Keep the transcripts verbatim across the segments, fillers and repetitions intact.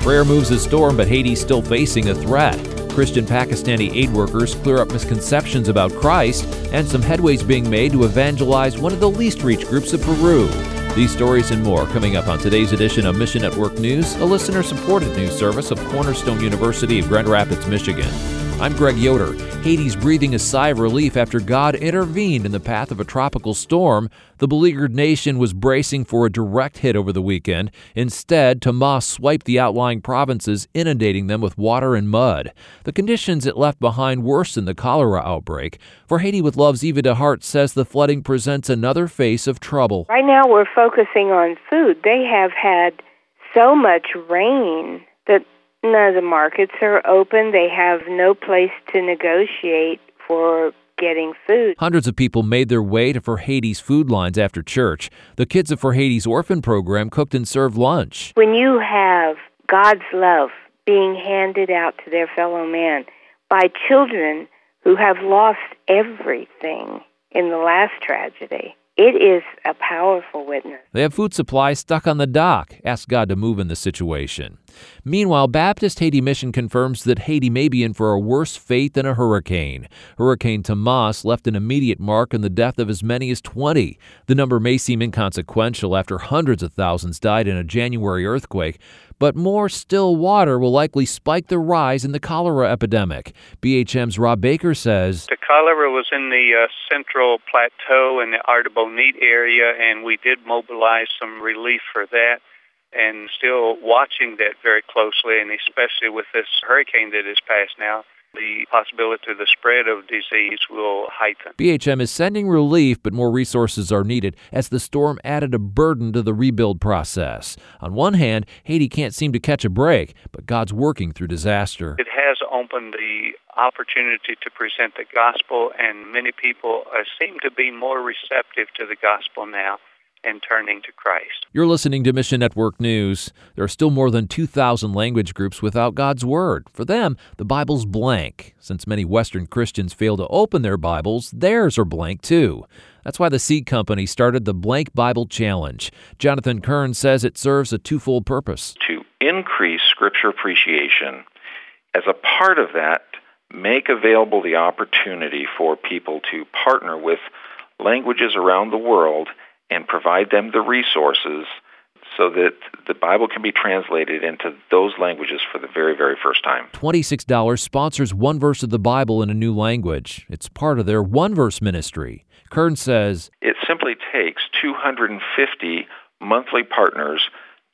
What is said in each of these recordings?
Prayer moves the storm, but Haiti's still facing a threat. Christian Pakistani aid workers clear up misconceptions about Christ, and some headways being made to evangelize one of the least reached groups of Peru. These stories and more coming up on today's edition of Mission Network News, a listener-supported news service of Cornerstone University of Grand Rapids, Michigan. I'm Greg Yoder. Haiti's breathing a sigh of relief after God intervened in the path of a tropical storm. The beleaguered nation was bracing for a direct hit over the weekend. Instead, Tamas swiped the outlying provinces, inundating them with water and mud. The conditions it left behind worsened the cholera outbreak. For Haiti with Love's Eva DeHart says the flooding presents another face of trouble. Right now we're focusing on food. They have had so much rain that none of the markets are open. They have no place to negotiate for getting food. Hundreds of people made their way to For Haiti's food lines after church. The kids of For Haiti's orphan program cooked and served lunch. When you have God's love being handed out to their fellow man by children who have lost everything in the last tragedy, it is a powerful witness. They have food supplies stuck on the dock. Ask God to move in the situation. Meanwhile, Baptist Haiti Mission confirms that Haiti may be in for a worse fate than a hurricane. Hurricane Tamas left an immediate mark in the death of as many as twenty. The number may seem inconsequential after hundreds of thousands died in a January earthquake, but more still water will likely spike the rise in the cholera epidemic. B H M's Rob Baker says, The cholera was in the uh, central plateau in the Artibonite area, and we did mobilize some relief for that, and still watching that very closely, and especially with this hurricane that is passed now, the possibility of the spread of disease will heighten. B H M is sending relief, but more resources are needed as the storm added a burden to the rebuild process. On one hand, Haiti can't seem to catch a break, but God's working through disaster. It has opened the opportunity to present the gospel, and many people uh, seem to be more receptive to the gospel now and turning to Christ. You're listening to Mission Network News. There are still more than two thousand language groups without God's Word. For them, the Bible's blank. Since many Western Christians fail to open their Bibles, theirs are blank too. That's why the Seed Company started the Blank Bible Challenge. Jonathan Kern says it serves a twofold purpose. To increase Scripture appreciation, as a part of that, make available the opportunity for people to partner with languages around the world and provide them the resources so that the Bible can be translated into those languages for the very, very first time. twenty-six dollars sponsors one verse of the Bible in a new language. It's part of their One Verse ministry. Kern says, It simply takes two hundred fifty monthly partners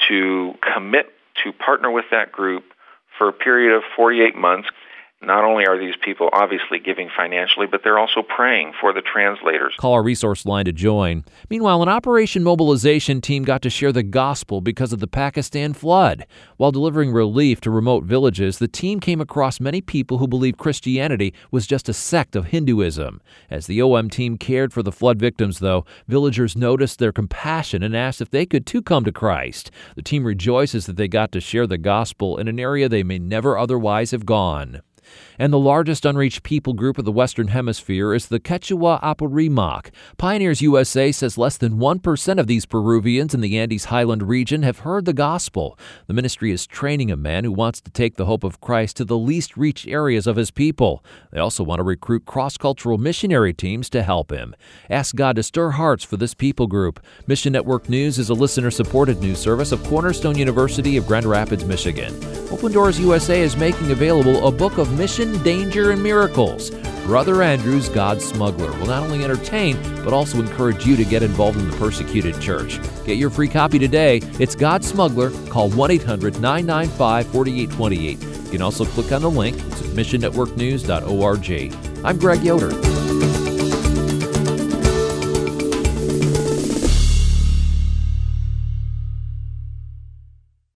to commit to partner with that group for a period of forty-eight months. Not only are these people obviously giving financially, but they're also praying for the translators. Call our resource line to join. Meanwhile, an Operation Mobilization team got to share the gospel because of the Pakistan flood. While delivering relief to remote villages, the team came across many people who believed Christianity was just a sect of Hinduism. As the O M team cared for the flood victims, though, villagers noticed their compassion and asked if they could too come to Christ. The team rejoices that they got to share the gospel in an area they may never otherwise have gone. And the largest unreached people group of the Western Hemisphere is the Quechua Apurimac. Pioneers U S A says less than one percent of these Peruvians in the Andes Highland region have heard the gospel. The ministry is training a man who wants to take the hope of Christ to the least reached areas of his people. They also want to recruit cross-cultural missionary teams to help him. Ask God to stir hearts for this people group. Mission Network News is a listener-supported news service of Cornerstone University of Grand Rapids, Michigan. Open Doors U S A is making available a book of mission, danger, and miracles. Brother Andrew's God's Smuggler will not only entertain, but also encourage you to get involved in the persecuted church. Get your free copy today. It's God's Smuggler. Call one eight hundred nine nine five four eight two eight. You can also click on the link. It's at mission network news dot org. I'm Greg Yoder.